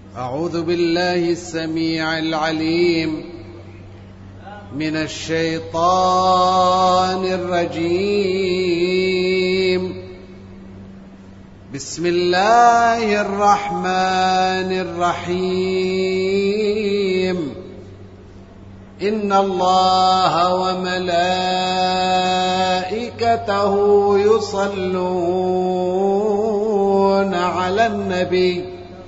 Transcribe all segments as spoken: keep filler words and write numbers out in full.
أعوذ بالله السميع العليم من الشيطان الرجيم. بسم الله الرحمن الرحيم. إن الله وملائكته يصلون على النبي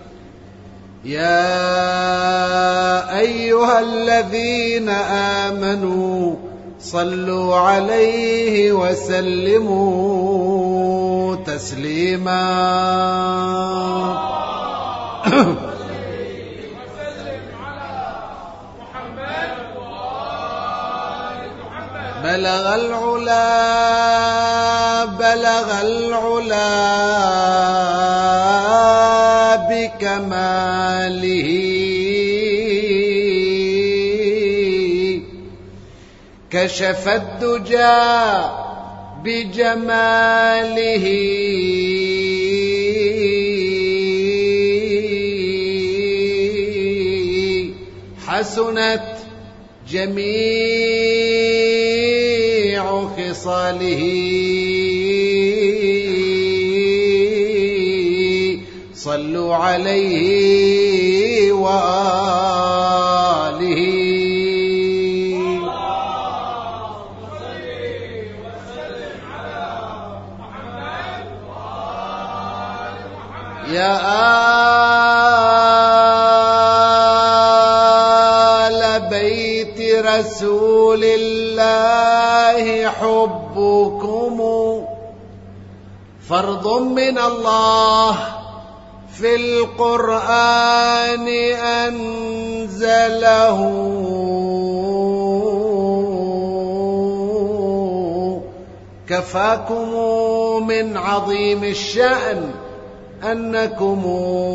يا أيها الذين آمنوا صلوا عليه وسلموا تسليما. بلغ العلا بلغ العلا بكماله كشف الدجى بجماله حسنت جميع خصاله صلوا عليه وآله. يا آل بيت رسول الله حبكم فرض من الله في القرآن أنزله كفاكم من عظيم الشأن أنكم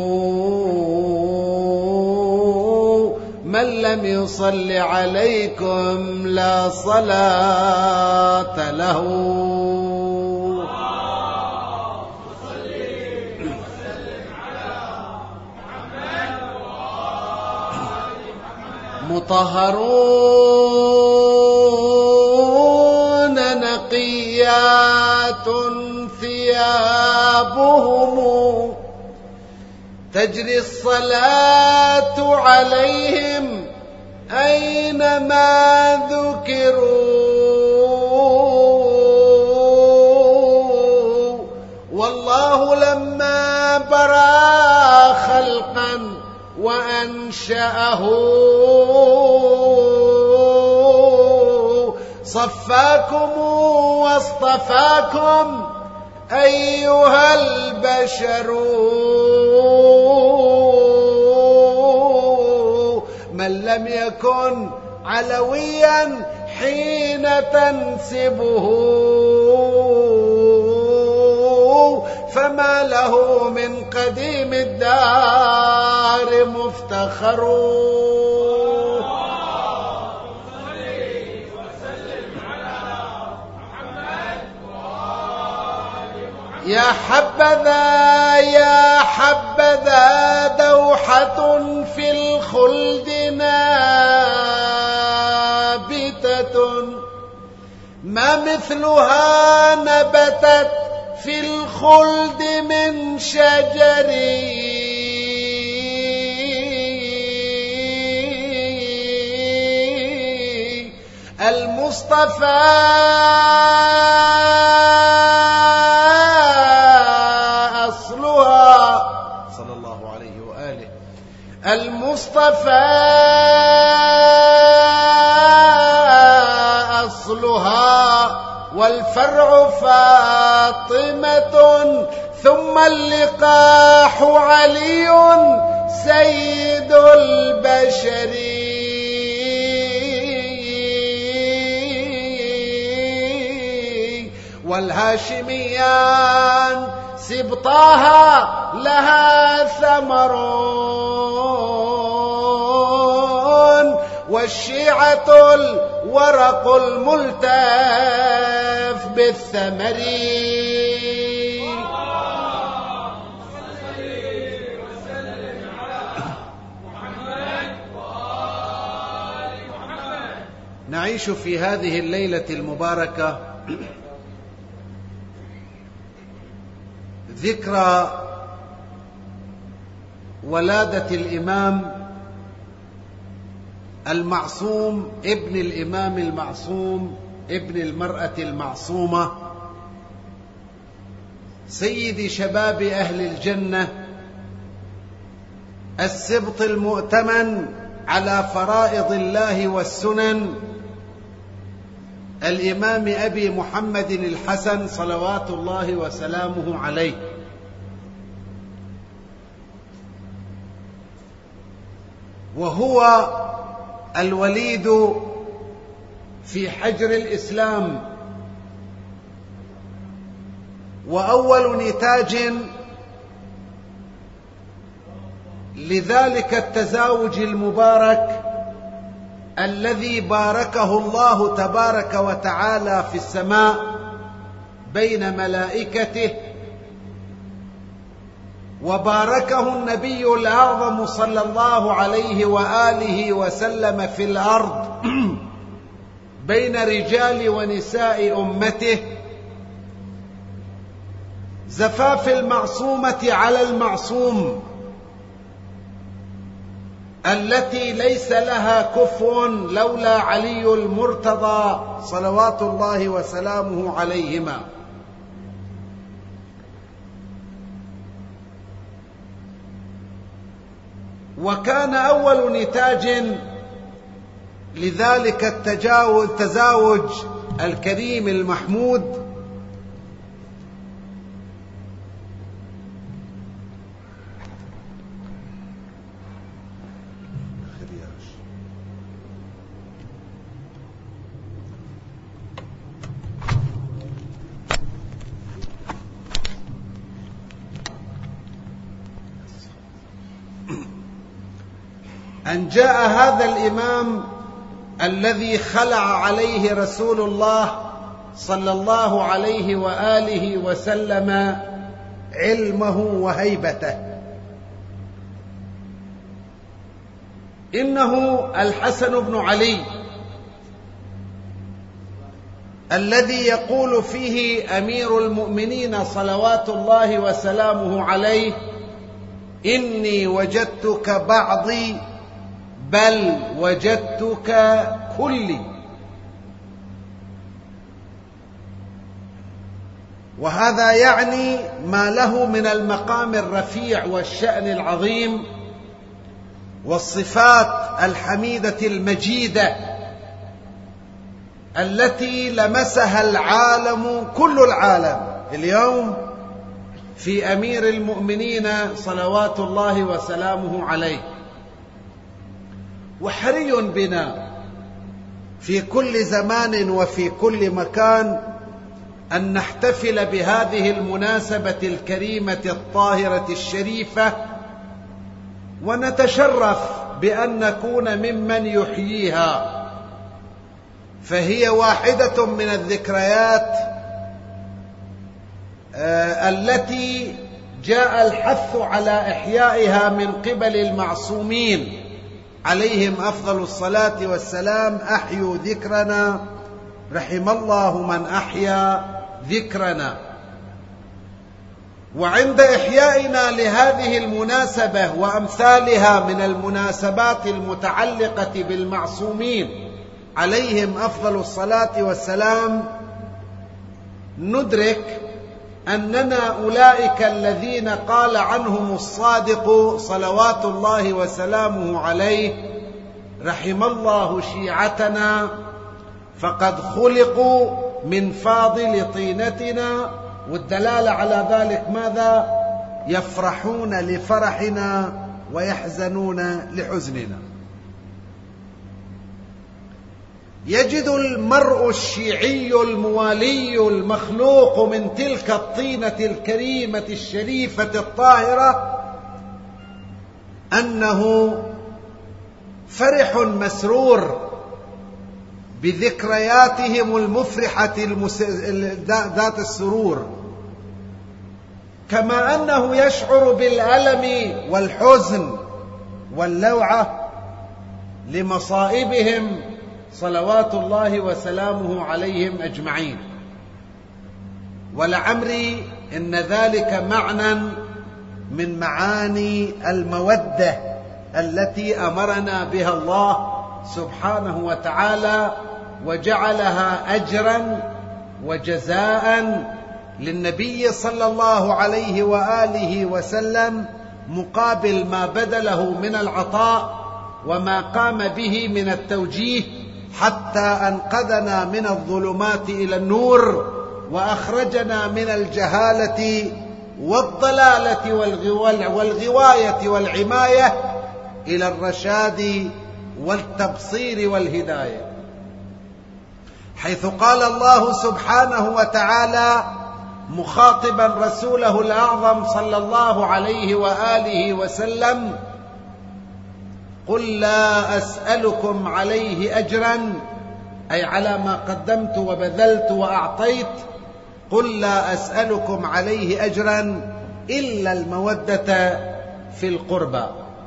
من لم يصل عليكم لا صلاة له. مطهرون نقيات ثيابهم تجري الصلاة عليهم أينما ذكروا. والله لما برا خلقا وأنشأه صفاكم واصطفاكم أيها البشر من لم يكن علويا حين تنسبه فما له من قديم الدار مفتخر. يا حبذا يا حبذا دوحة في الخلد نابتة ما مثلها نبتت في الخلد من شجر المصطفى أصلها صلى الله عليه وآله المصطفى أصلها والفرع فاطمة ثم اللقاح علي سيد البشر. والهاشميان سبطاها لها ثمر والشيعة الورق الملتف بالثمر. نعيش في هذه الليلة المباركة ذكرى ولادة الإمام المعصوم ابن الإمام المعصوم ابن المرأة المعصومة سيد شباب أهل الجنة السبط المؤتمن على فرائض الله والسنن الإمام أبي محمد الحسن صلوات الله وسلامه عليه. وهو الوليد في حجر الإسلام، وأول نتاج لذلك التزاوج المبارك الذي باركه الله تبارك وتعالى في السماء بين ملائكته، وباركه النبي الأعظم صلى الله عليه وآله وسلم في الأرض بين رجال ونساء أمته، زفاف المعصومة على المعصوم التي ليس لها كفو لولا علي المرتضى صلوات الله وسلامه عليهما. وكان أول نتاج لذلك التزاوج الكريم المحمود أن جاء هذا الإمام الذي خلع عليه رسول الله صلى الله عليه وآله وسلم علمه وهيبته. إنه الحسن بن علي الذي يقول فيه أمير المؤمنين صلوات الله وسلامه عليه: إني وجدتك بعضي بل وجدتك كلي. وهذا يعني ما له من المقام الرفيع والشأن العظيم والصفات الحميدة المجيدة التي لمسها العالم كل العالم اليوم في أمير المؤمنين صلوات الله وسلامه عليه. وحري بنا في كل زمان وفي كل مكان أن نحتفل بهذه المناسبة الكريمة الطاهرة الشريفة، ونتشرف بأن نكون ممن يحييها، فهي واحدة من الذكريات التي جاء الحث على إحيائها من قبل المعصومين عليهم أفضل الصلاة والسلام: أحيوا ذكرنا، رحم الله من أحيا ذكرنا. وعند إحيائنا لهذه المناسبة وأمثالها من المناسبات المتعلقة بالمعصومين عليهم أفضل الصلاة والسلام، ندرك أننا أولئك الذين قال عنهم الصادق صلوات الله وسلامه عليه: رحم الله شيعتنا فقد خلقوا من فاضل طينتنا. والدلالة على ذلك ماذا؟ يفرحون لفرحنا ويحزنون لحزننا. يجد المرء الشيعي الموالي المخلوق من تلك الطينة الكريمة الشريفة الطاهرة أنه فرح مسرور بذكرياتهم المفرحة المس... ذات السرور، كما أنه يشعر بالألم والحزن واللوعة لمصائبهم صلوات الله وسلامه عليهم أجمعين. ولعمري إن ذلك معنى من معاني المودة التي أمرنا بها الله سبحانه وتعالى، وجعلها أجرا وجزاء للنبي صلى الله عليه وآله وسلم مقابل ما بذله من العطاء وما قام به من التوجيه، حتى أنقذنا من الظلمات إلى النور، وأخرجنا من الجهالة والضلالة والغواية والعماية إلى الرشاد والتبصير والهداية، حيث قال الله سبحانه وتعالى مخاطبا رسوله الأعظم صلى الله عليه وآله وسلم: قل لا أسألكم عليه أجرا، أي على ما قدمت وبذلت وأعطيت، قل لا أسألكم عليه أجرا إلا المودة في القربى.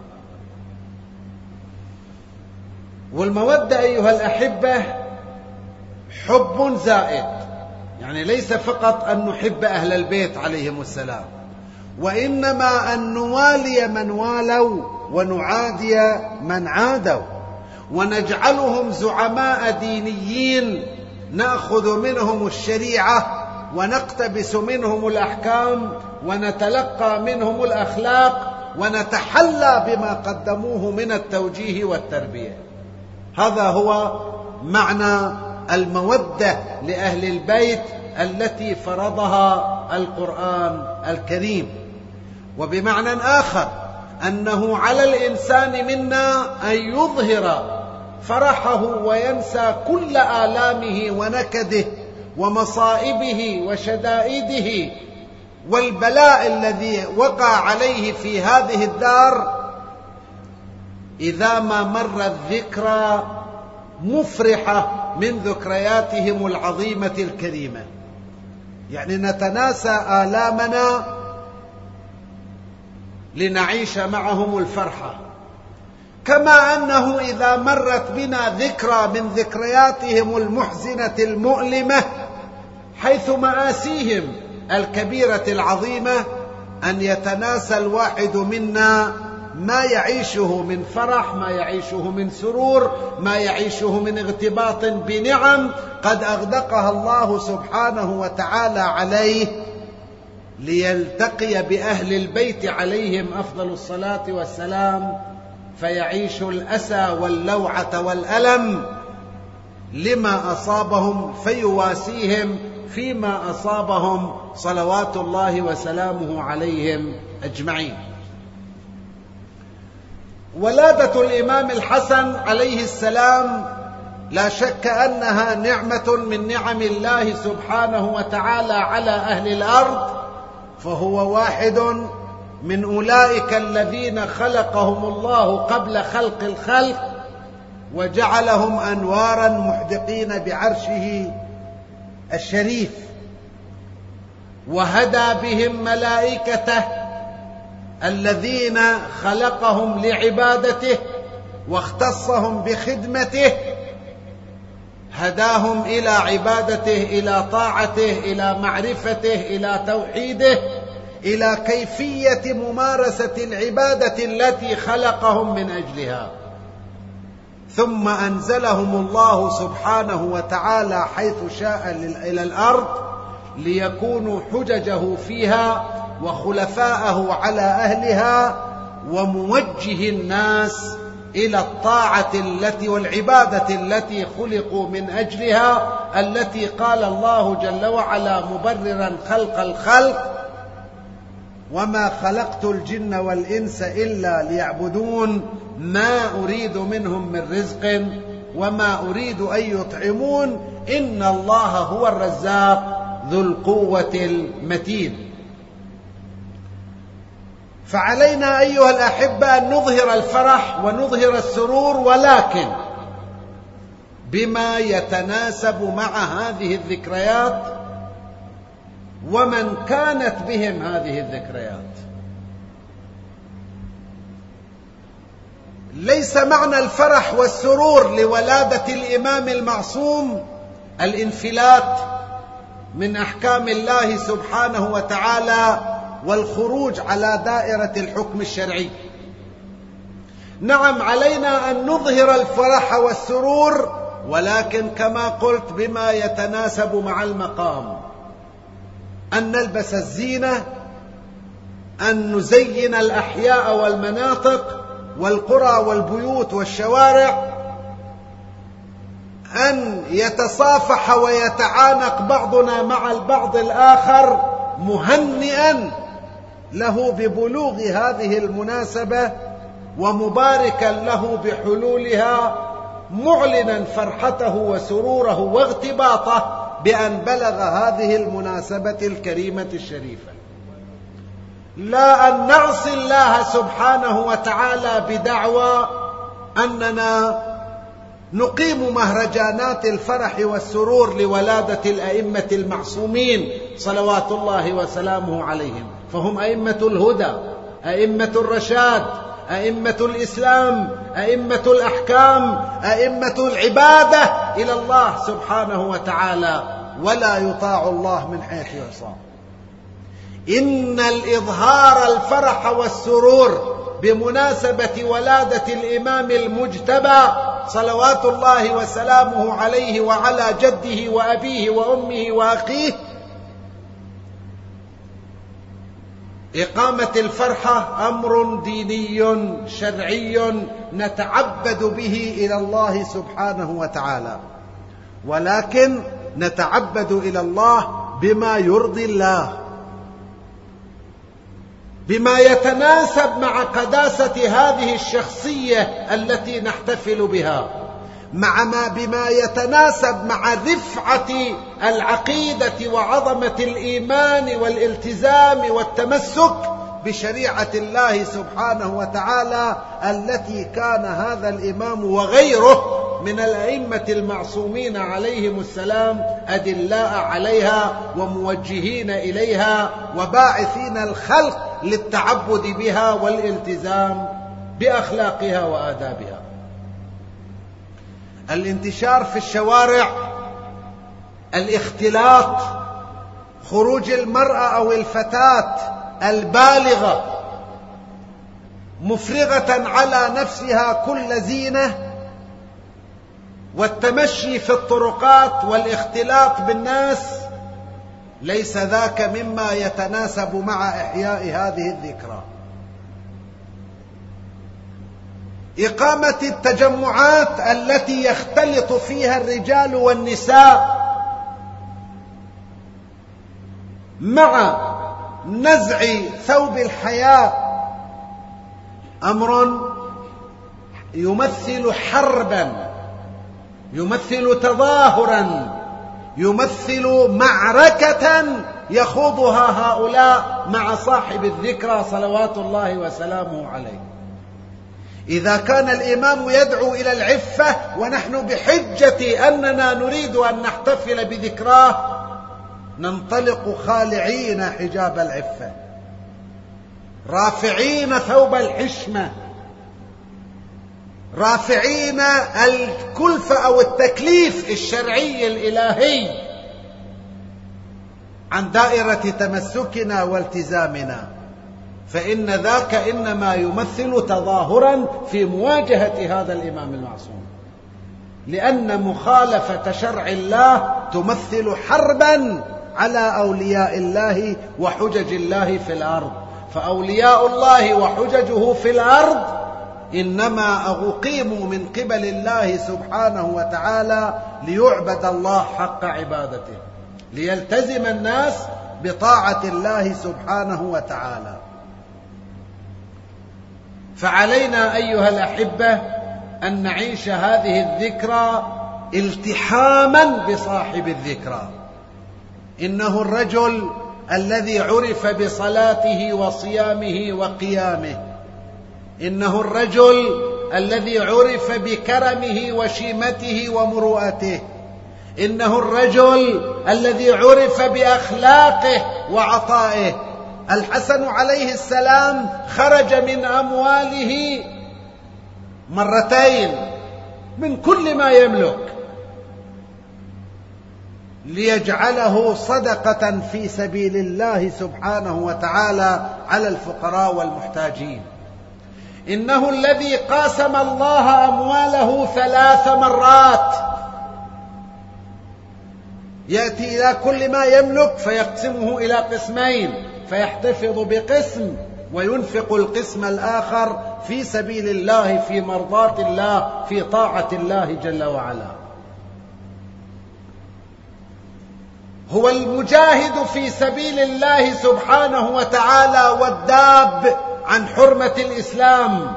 والمودة أيها الأحبة حب زائد، يعني ليس فقط أن نحب أهل البيت عليهم السلام، وإنما أن نوالي من والوا ونعادي من عادوا، ونجعلهم زعماء دينيين نأخذ منهم الشريعة ونقتبس منهم الأحكام ونتلقى منهم الأخلاق ونتحلى بما قدموه من التوجيه والتربية. هذا هو معنى المودة لأهل البيت التي فرضها القرآن الكريم. وبمعنى آخر أنه على الإنسان منا أن يظهر فرحه وينسى كل آلامه ونكده ومصائبه وشدائده والبلاء الذي وقع عليه في هذه الدار إذا ما مرت ذكرى مفرحة من ذكرياتهم العظيمة الكريمة. يعني نتناسى آلامنا لنعيش معهم الفرحة، كما أنه إذا مرت بنا ذكرى من ذكرياتهم المحزنة المؤلمة حيث مآسيهم الكبيرة العظيمة أن يتناسى الواحد منا ما يعيشه من فرح، ما يعيشه من سرور، ما يعيشه من اغتباط بنعم قد أغدقها الله سبحانه وتعالى عليه، ليلتقي بأهل البيت عليهم أفضل الصلاة والسلام فيعيش الأسى واللوعة والألم لما أصابهم فيواسيهم فيما أصابهم صلوات الله وسلامه عليهم أجمعين. ولادة الإمام الحسن عليه السلام لا شك أنها نعمة من نعم الله سبحانه وتعالى على أهل الأرض، فهو واحد من أولئك الذين خلقهم الله قبل خلق الخلق وجعلهم أنوارا محدقين بعرشه الشريف، وهدى بهم ملائكته الذين خلقهم لعبادته واختصهم بخدمته، هداهم إلى عبادته، إلى طاعته، إلى معرفته، إلى توحيده، إلى كيفية ممارسة العبادة التي خلقهم من أجلها. ثم أنزلهم الله سبحانه وتعالى حيث شاء إلى الأرض ليكونوا حججه فيها وخلفاءه على أهلها، وموجه الناس إلى الطاعة التي والعبادة التي خلقوا من أجلها، التي قال الله جل وعلا مبررا خلق الخلق: وما خلقت الجن والإنس إلا ليعبدون ما أريد منهم من رزق وما أريد أن يطعمون إن الله هو الرزاق ذو القوة المتين. فعلينا أيها الأحبة أن نظهر الفرح ونظهر السرور، ولكن بما يتناسب مع هذه الذكريات ومن كانت بهم هذه الذكريات. ليس معنى الفرح والسرور لولادة الإمام المعصوم الانفلات من أحكام الله سبحانه وتعالى والخروج على دائرة الحكم الشرعي. نعم، علينا أن نظهر الفرح والسرور، ولكن كما قلت بما يتناسب مع المقام، أن نلبس الزينة، أن نزين الأحياء والمناطق والقرى والبيوت والشوارع، أن يتصافح ويتعانق بعضنا مع البعض الآخر مهنئا له ببلوغ هذه المناسبة ومباركا له بحلولها، معلنا فرحته وسروره واغتباطه بأن بلغ هذه المناسبة الكريمة الشريفة. لا أن نعصي الله سبحانه وتعالى بدعوى أننا نقيم مهرجانات الفرح والسرور لولادة الأئمة المعصومين صلوات الله وسلامه عليهم، فهم أئمة الهدى، أئمة الرشاد، أئمة الإسلام، أئمة الأحكام، أئمة العبادة إلى الله سبحانه وتعالى، ولا يطاع الله من حيث يعصى. إن الإظهار الفرح والسرور بمناسبة ولادة الإمام المجتبى صلوات الله وسلامه عليه وعلى جده وأبيه وأمه وأخيه، إقامة الفرحة أمر ديني شرعي نتعبد به إلى الله سبحانه وتعالى، ولكن نتعبد إلى الله بما يرضي الله، بما يتناسب مع قداسة هذه الشخصية التي نحتفل بها، مع ما بما يتناسب مع رفعة العقيدة وعظمة الإيمان والالتزام والتمسك بشريعة الله سبحانه وتعالى التي كان هذا الإمام وغيره من الأئمة المعصومين عليهم السلام أدلاء عليها وموجهين إليها وباعثين الخلق للتعبد بها والالتزام بأخلاقها وآدابها. الانتشار في الشوارع، الاختلاط، خروج المرأة أو الفتاة البالغة مفرغة على نفسها كل زينة، والتمشي في الطرقات والاختلاط بالناس، ليس ذاك مما يتناسب مع إحياء هذه الذكرى. إقامة التجمعات التي يختلط فيها الرجال والنساء مع نزع ثوب الحياء أمر يمثل حربا، يمثل تظاهرا، يمثل معركة يخوضها هؤلاء مع صاحب الذكرى صلوات الله وسلامه عليه. إذا كان الإمام يدعو إلى العفة ونحن بحجة أننا نريد أن نحتفل بذكراه ننطلق خالعين حجاب العفة، رافعين ثوب الحشمة، رافعين الكلفة أو التكليف الشرعي الإلهي عن دائرة تمسكنا والتزامنا، فإن ذاك إنما يمثل تظاهرا في مواجهة هذا الإمام المعصوم، لأن مخالفة شرع الله تمثل حربا على أولياء الله وحجج الله في الأرض، فأولياء الله وحججه في الأرض إنما أقيموا من قبل الله سبحانه وتعالى ليعبد الله حق عبادته، ليلتزم الناس بطاعة الله سبحانه وتعالى. فعلينا أيها الأحبة أن نعيش هذه الذكرى التحاما بصاحب الذكرى. إنه الرجل الذي عرف بصلاته وصيامه وقيامه، إنه الرجل الذي عرف بكرمه وشيمته ومروءته، إنه الرجل الذي عرف بأخلاقه وعطائه. الحسن عليه السلام خرج من أمواله مرتين من كل ما يملك ليجعله صدقة في سبيل الله سبحانه وتعالى على الفقراء والمحتاجين. إنه الذي قاسم الله أمواله ثلاث مرات، يأتي إلى كل ما يملك فيقسمه إلى قسمين، فيحتفظ بقسم وينفق القسم الآخر في سبيل الله، في مرضاة الله، في طاعة الله جل وعلا. هو المجاهد في سبيل الله سبحانه وتعالى والداب عن حرمة الإسلام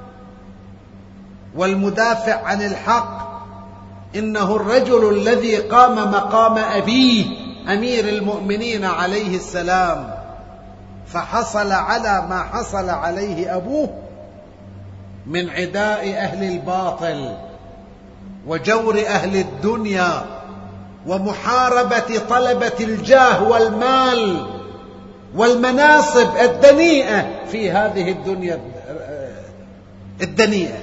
والمدافع عن الحق. إنه الرجل الذي قام مقام أبيه أمير المؤمنين عليه السلام، فحصل على ما حصل عليه أبوه من عداء أهل الباطل وجور أهل الدنيا ومحاربة طلبة الجاه والمال والمناصب الدنيئة في هذه الدنيا الدنيئة.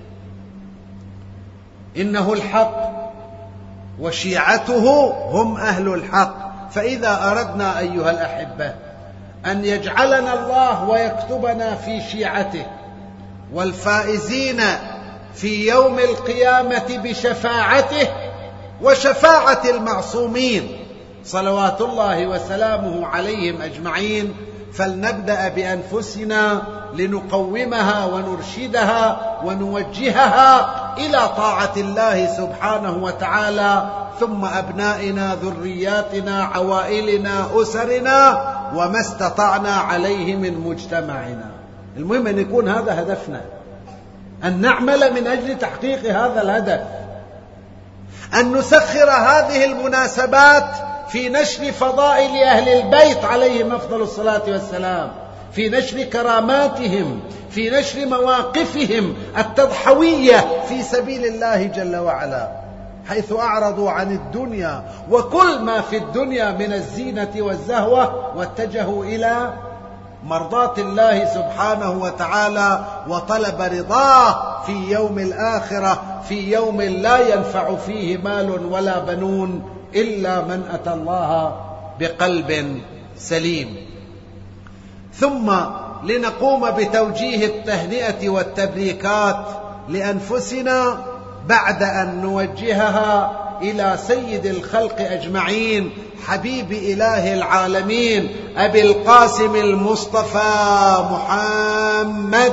إنه الحق وشيعته هم أهل الحق. فإذا أردنا أيها الأحبة أن يجعلنا الله ويكتبنا في شيعته والفائزين في يوم القيامة بشفاعته وشفاعة المعصومين صلوات الله وسلامه عليهم أجمعين، فلنبدأ بأنفسنا لنقومها ونرشدها ونوجهها إلى طاعة الله سبحانه وتعالى، ثم أبنائنا، ذرياتنا، عوائلنا، أسرنا، وما استطعنا عليه من مجتمعنا. المهم أن يكون هذا هدفنا، أن نعمل من أجل تحقيق هذا الهدف، أن نسخر هذه المناسبات في نشر فضائل أهل البيت عليهم أفضل الصلاة والسلام، في نشر كراماتهم، في نشر مواقفهم التضحوية في سبيل الله جل وعلا، حيث أعرضوا عن الدنيا وكل ما في الدنيا من الزينة والزهوة واتجهوا إلى مرضاة الله سبحانه وتعالى وطلب رضاه في يوم الآخرة، في يوم لا ينفع فيه مال ولا بنون إلا من أتى الله بقلب سليم. ثم لنقوم بتوجيه التهنئة والتبريكات لأنفسنا بعد أن نوجهها إلى سيد الخلق أجمعين، حبيب إله العالمين، أبي القاسم المصطفى محمد،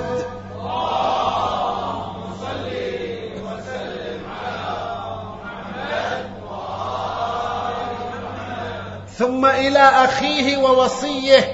اللهم صل وسلم على محمد وآل محمد. ثم إلى أخيه ووصيه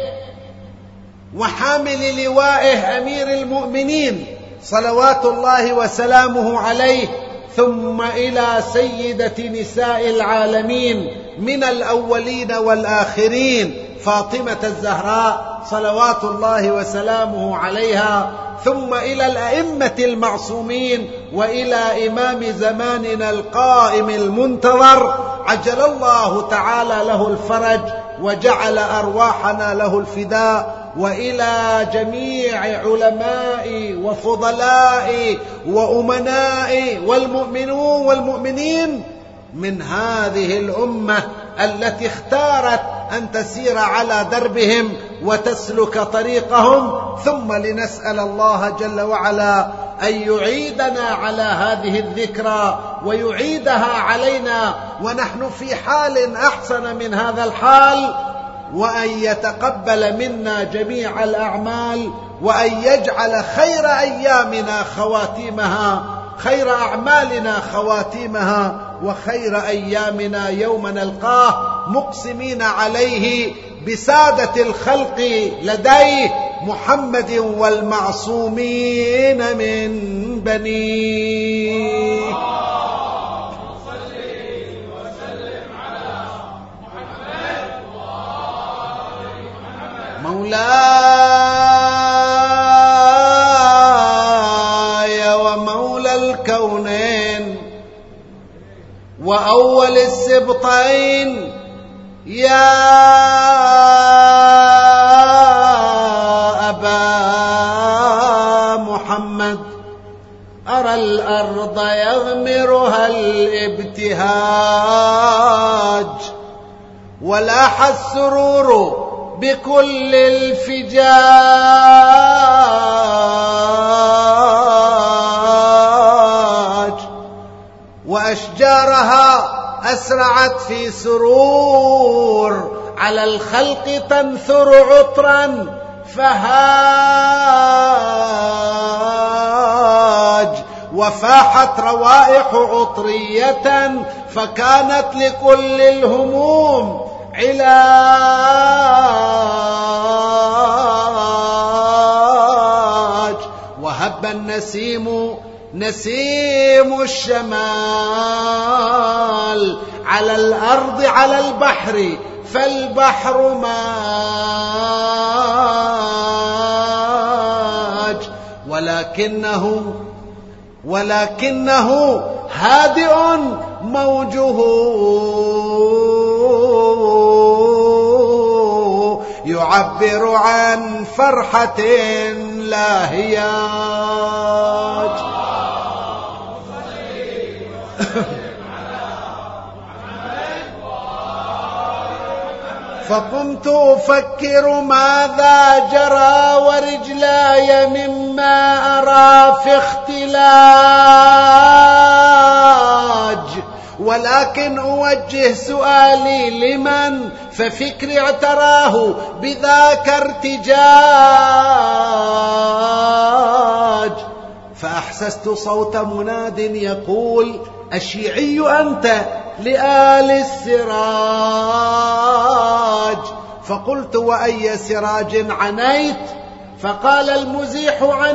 وحامل لوائه أمير المؤمنين صلوات الله وسلامه عليه، ثم إلى سيدة نساء العالمين من الأولين والآخرين فاطمة الزهراء صلوات الله وسلامه عليها، ثم إلى الأئمة المعصومين، وإلى إمام زماننا القائم المنتظر عجل الله تعالى له الفرج وجعل أرواحنا له الفداء، وإلى جميع علماء وفضلاء وأمناء والمؤمنون والمؤمنين من هذه الأمة التي اختارت أن تسير على دربهم وتسلك طريقهم. ثم لنسأل الله جل وعلا أن يعيدنا على هذه الذكرى ويعيدها علينا ونحن في حال أحسن من هذا الحال، وأن يتقبل منا جميع الأعمال، وأن يجعل خير أيامنا خواتيمها، خير أعمالنا خواتيمها، وخير أيامنا يوم نلقاه مقسمين عليه بسادة الخلق لديه محمد والمعصومين من بنيه. مولاي ومولى الكونين وأول السبطين يا أبا محمد، أرى الأرض يغمرها الابتهاج، ولاح السرور بكل الفجاج، وأشجارها أسرعت في سرور، على الخلق تنثر عطرا فهاج، وفاحت روائح عطرية فكانت لكل الهموم علاج، وهب النسيم نسيم الشمال على الأرض على البحر، فالبحر ماج، ولكنه ولكنه هادئ موجه يعبر عن فرحة لاهياج. فقمت أفكر ماذا جرى ورجلاي مما أرى في اختلاج، ولكن أوجه سؤالي لمن، ففكري اعتراه بذاك ارتجاج، فأحسست صوت مناد يقول: أشيعي أنت لآل السراج؟ فقلت: وأي سراج عنيت؟ فقال: المزيح عن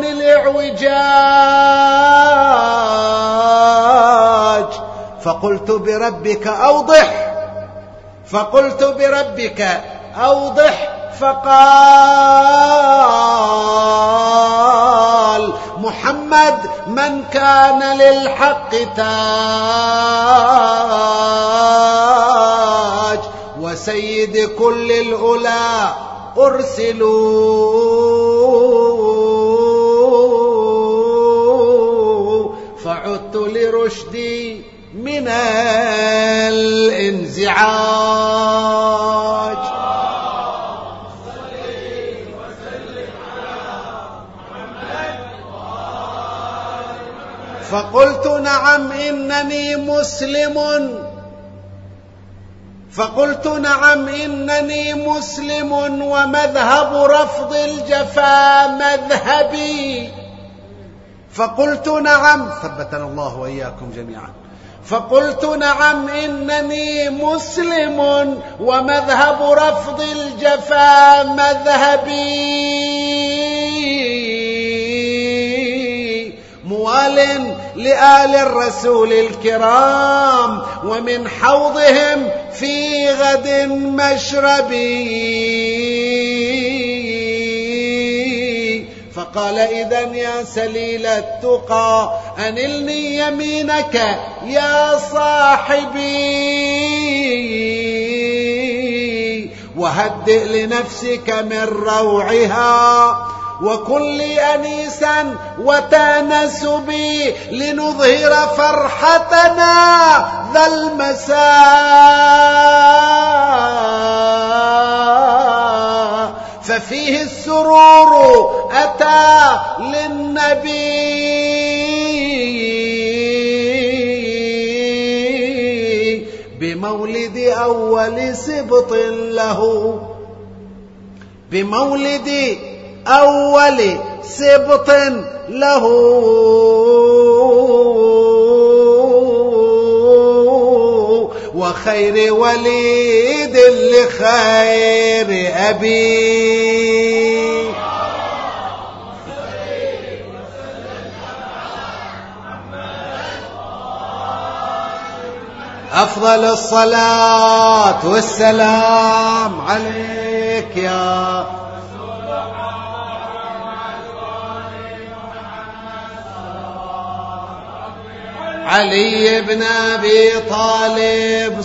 الإعوجاج. فقلت: بربك أوضح فقلت بربك أوضح فقال: محمد من كان للحق تاج، وسيد كل الأولى أرسلوا، فعدت لرشدي من الانزعاج. فقلت: نعم إنني مسلم فقلت نعم إنني مسلم ومذهب رفض الجفا مذهبي. فقلت: نعم، ثبتنا الله وإياكم جميعا. فقلت: نعم إنني مسلم ومذهب رفض الجفا مذهبي، موال لآل الرسول الكرام، ومن حوضهم في غد مشربي. فقال: إذن يا سليل التقى أنلني يمينك يا صاحبي، وهدئ لنفسك من روعها، وكن لي أنيسا وتانسبي، لنظهر فرحتنا ذا المساء، ففيه السرور أتى للنبي، بمولد أول سبط له بمولد أول سبط له، وخير وليد لخير أبي. أفضل الصلاة والسلام عليك يا علي بن أبي طالب،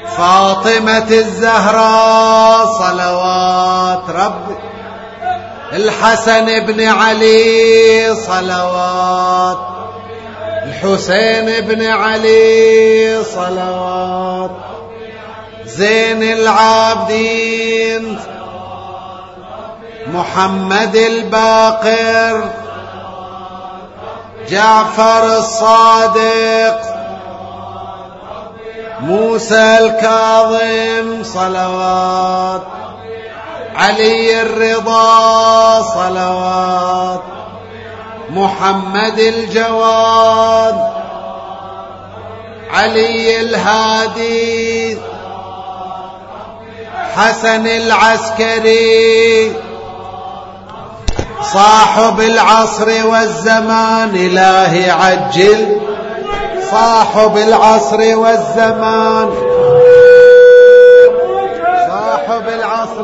فاطمة الزهراء صلوات ربي الحسن بن علي صلوات، الحسين بن علي صلوات، زين العابدين محمد الباقر، جعفر الصادق، موسى الكاظم صلوات، علي الرضا صلوات، محمد الجواد، علي الهادي، حسن العسكري، صاحب العصر والزمان إلهي عجل، صاحب العصر والزمان، صاحب العصر.